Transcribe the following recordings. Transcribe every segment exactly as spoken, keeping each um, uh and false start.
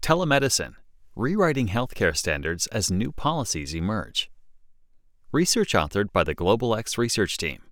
Telemedicine, rewriting healthcare standards as new policies emerge. Research authored by the Global X research team.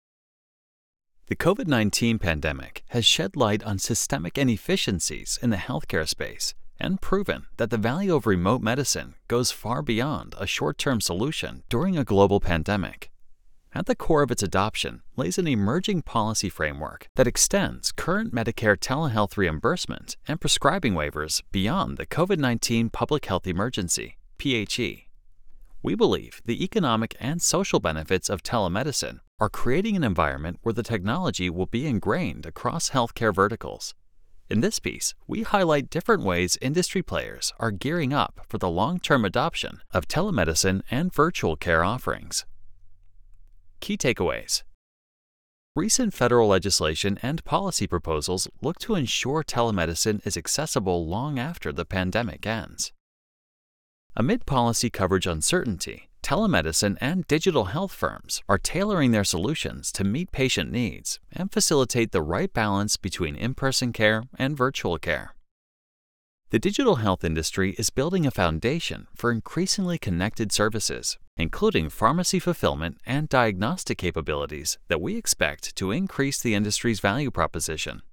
The COVID nineteen pandemic has shed light on systemic inefficiencies in the healthcare space and proven that the value of remote medicine goes far beyond a short-term solution during a global pandemic. At the core of its adoption lays an emerging policy framework that extends current Medicare telehealth reimbursement and prescribing waivers beyond the COVID nineteen public health emergency, P H E. We believe the economic and social benefits of telemedicine are creating an environment where the technology will be ingrained across healthcare verticals. In this piece, we highlight different ways industry players are gearing up for the long-term adoption of telemedicine and virtual care offerings. Key takeaways. Recent federal legislation and policy proposals look to ensure telemedicine is accessible long after the pandemic ends. Amid policy coverage uncertainty, telemedicine and digital health firms are tailoring their solutions to meet patient needs and facilitate the right balance between in-person care and virtual care. The digital health industry is building a foundation for increasingly connected services, including pharmacy fulfillment and diagnostic capabilities that we expect to increase the industry's value proposition.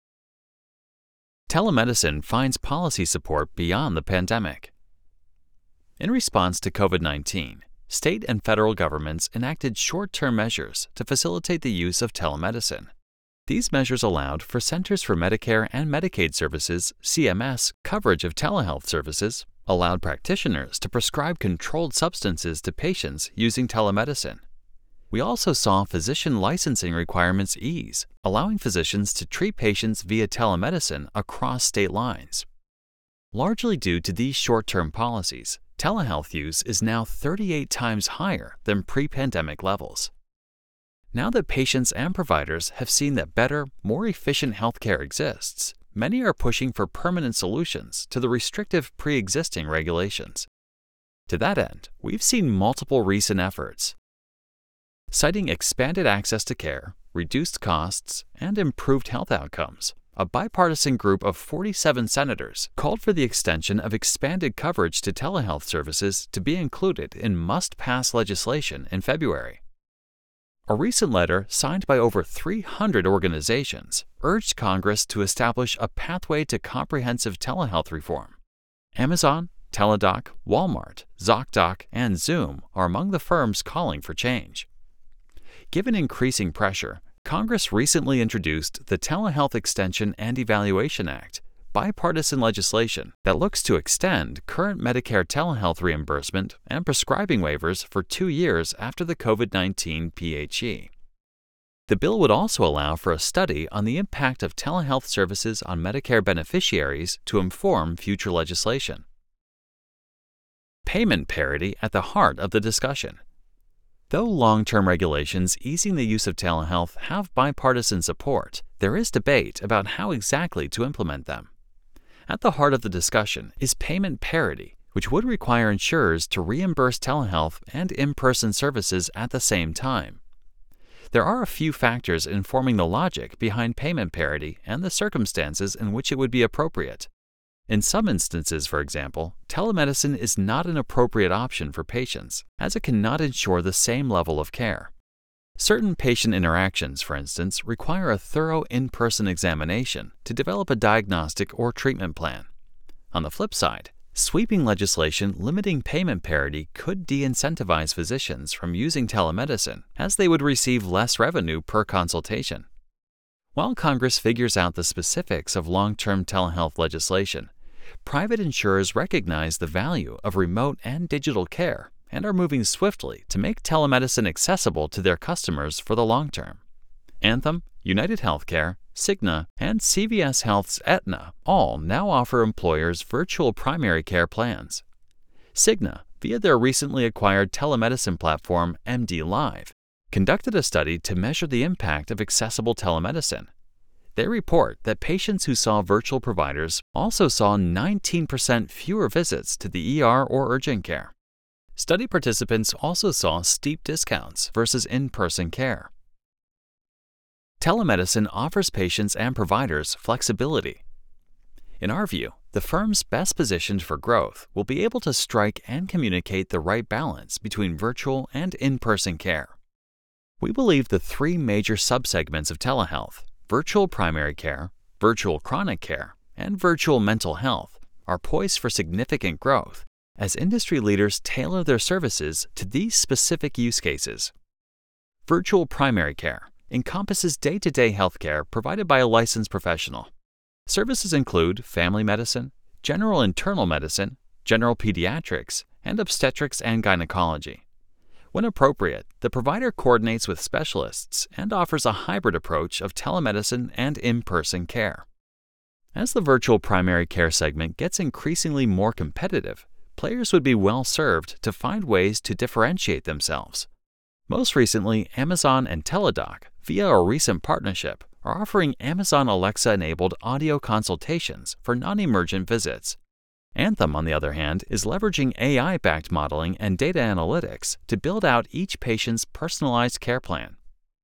Telemedicine finds policy support beyond the pandemic. In response to COVID nineteen, state and federal governments enacted short-term measures to facilitate the use of telemedicine. These measures allowed for Centers for Medicare and Medicaid Services, C M S, coverage of telehealth services, allowed practitioners to prescribe controlled substances to patients using telemedicine. We also saw physician licensing requirements ease, allowing physicians to treat patients via telemedicine across state lines. Largely due to these short-term policies, telehealth use is now thirty-eight times higher than pre-pandemic levels. Now that patients and providers have seen that better, more efficient healthcare exists, many are pushing for permanent solutions to the restrictive pre-existing regulations. To that end, we've seen multiple recent efforts. Citing expanded access to care, reduced costs, and improved health outcomes, a bipartisan group of forty-seven senators called for the extension of expanded coverage to telehealth services to be included in must-pass legislation in February. A recent letter signed by over three hundred organizations urged Congress to establish a pathway to comprehensive telehealth reform. Amazon, Teladoc, Walmart, ZocDoc, and Zoom are among the firms calling for change. Given increasing pressure, Congress recently introduced the Telehealth Extension and Evaluation Act, bipartisan legislation that looks to extend current Medicare telehealth reimbursement and prescribing waivers for two years after the COVID nineteen P H E. The bill would also allow for a study on the impact of telehealth services on Medicare beneficiaries to inform future legislation. Payment parity at the heart of the discussion. Though long-term regulations easing the use of telehealth have bipartisan support, there is debate about how exactly to implement them. At the heart of the discussion is payment parity, which would require insurers to reimburse telehealth and in-person services at the same time. There are a few factors informing the logic behind payment parity and the circumstances in which it would be appropriate. In some instances, for example, telemedicine is not an appropriate option for patients, as it cannot ensure the same level of care. Certain patient interactions, for instance, require a thorough in-person examination to develop a diagnostic or treatment plan. On the flip side, sweeping legislation limiting payment parity could de-incentivize physicians from using telemedicine, as they would receive less revenue per consultation. While Congress figures out the specifics of long-term telehealth legislation, private insurers recognize the value of remote and digital care and are moving swiftly to make telemedicine accessible to their customers for the long term. Anthem, United Healthcare, Cigna, and C V S Health's Aetna all now offer employers virtual primary care plans. Cigna, via their recently acquired telemedicine platform M D Live, conducted a study to measure the impact of accessible telemedicine. They report that patients who saw virtual providers also saw nineteen percent fewer visits to the E R or urgent care. Study participants also saw steep discounts versus in-person care. Telemedicine offers patients and providers flexibility. In our view, the firms best positioned for growth will be able to strike and communicate the right balance between virtual and in-person care. We believe the three major subsegments of telehealth, virtual primary care, virtual chronic care, and virtual mental health, are poised for significant growth as industry leaders tailor their services to these specific use cases. Virtual primary care encompasses day-to-day healthcare provided by a licensed professional. Services include family medicine, general internal medicine, general pediatrics, and obstetrics and gynecology. When appropriate, the provider coordinates with specialists and offers a hybrid approach of telemedicine and in-person care. As the virtual primary care segment gets increasingly more competitive, players would be well served to find ways to differentiate themselves. Most recently, Amazon and Teladoc, via a recent partnership, are offering Amazon Alexa-enabled audio consultations for non-emergent visits. Anthem, on the other hand, is leveraging A I-backed modeling and data analytics to build out each patient's personalized care plan.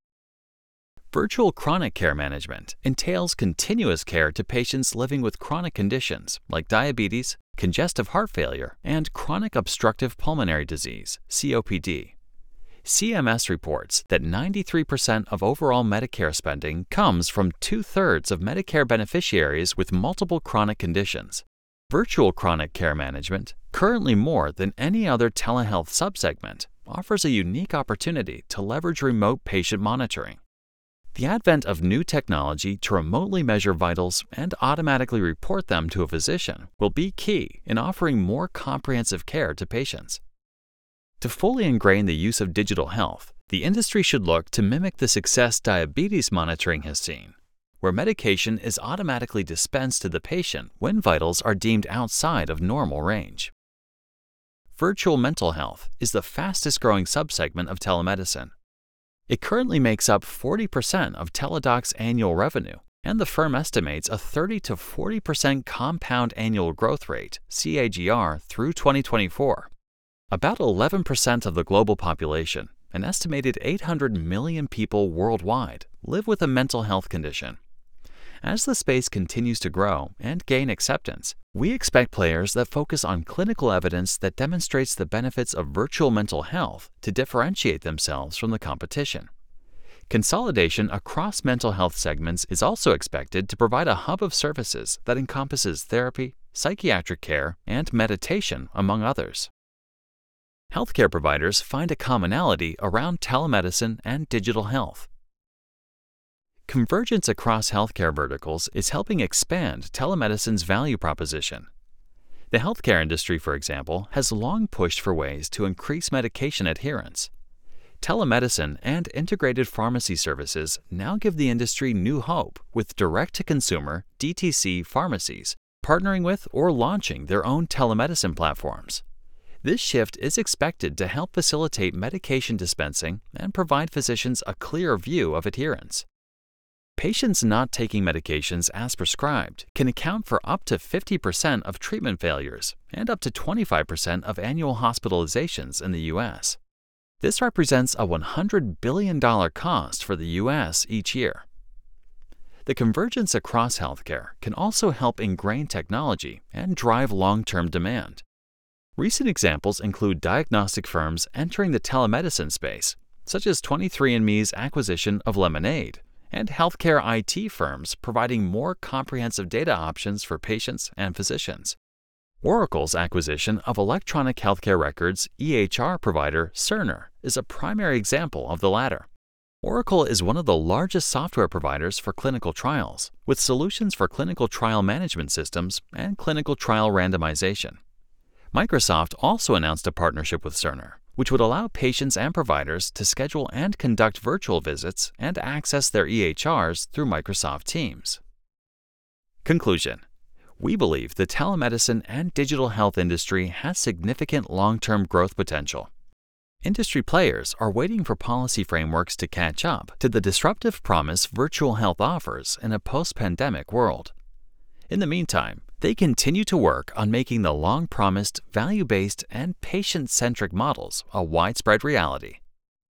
Virtual chronic care management entails continuous care to patients living with chronic conditions like diabetes, congestive heart failure, and chronic obstructive pulmonary disease, C O P D. C M S reports that ninety-three percent of overall Medicare spending comes from two-thirds of Medicare beneficiaries with multiple chronic conditions. Virtual chronic care management, currently more than any other telehealth subsegment, offers a unique opportunity to leverage remote patient monitoring. The advent of new technology to remotely measure vitals and automatically report them to a physician will be key in offering more comprehensive care to patients. To fully ingrain the use of digital health, the industry should look to mimic the success diabetes monitoring has seen, where medication is automatically dispensed to the patient when vitals are deemed outside of normal range. Virtual mental health is the fastest-growing subsegment of telemedicine. It currently makes up forty percent of Teladoc's annual revenue, and the firm estimates a thirty to forty percent compound annual growth rate, C A G R, through twenty twenty-four. About eleven percent of the global population, an estimated eight hundred million people worldwide, live with a mental health condition. As the space continues to grow and gain acceptance, we expect players that focus on clinical evidence that demonstrates the benefits of virtual mental health to differentiate themselves from the competition. Consolidation across mental health segments is also expected to provide a hub of services that encompasses therapy, psychiatric care, and meditation, among others. Healthcare providers find a commonality around telemedicine and digital health. Convergence across healthcare verticals is helping expand telemedicine's value proposition. The healthcare industry, for example, has long pushed for ways to increase medication adherence. Telemedicine and integrated pharmacy services now give the industry new hope with direct-to-consumer D T C pharmacies partnering with or launching their own telemedicine platforms. This shift is expected to help facilitate medication dispensing and provide physicians a clear view of adherence. Patients not taking medications as prescribed can account for up to fifty percent of treatment failures and up to twenty-five percent of annual hospitalizations in the U S. This represents a one hundred billion dollars cost for the U S each year. The convergence across healthcare can also help ingrain technology and drive long-term demand. Recent examples include diagnostic firms entering the telemedicine space, such as twenty-three and me's acquisition of Lemonade, and healthcare I T firms providing more comprehensive data options for patients and physicians. Oracle's acquisition of electronic healthcare records E H R provider Cerner is a primary example of the latter. Oracle is one of the largest software providers for clinical trials, with solutions for clinical trial management systems and clinical trial randomization. Microsoft also announced a partnership with Cerner, which would allow patients and providers to schedule and conduct virtual visits and access their E H Rs through Microsoft Teams. Conclusion: we believe the telemedicine and digital health industry has significant long-term growth potential. Industry players are waiting for policy frameworks to catch up to the disruptive promise virtual health offers in a post-pandemic world. In the meantime, they continue to work on making the long-promised, value-based, and patient-centric models a widespread reality.